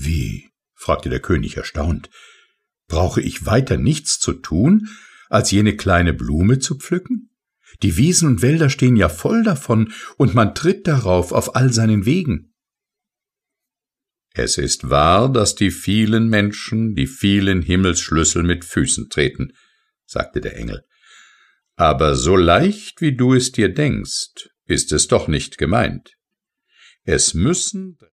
»Wie?« fragte der König erstaunt. »Brauche ich weiter nichts zu tun, als jene kleine Blume zu pflücken? Die Wiesen und Wälder stehen ja voll davon, und man tritt darauf auf all seinen Wegen.« »Es ist wahr, dass die vielen Menschen die vielen Himmelsschlüssel mit Füßen treten«, sagte der Engel. »Aber so leicht, wie du es dir denkst, ist es doch nicht gemeint. Es müssen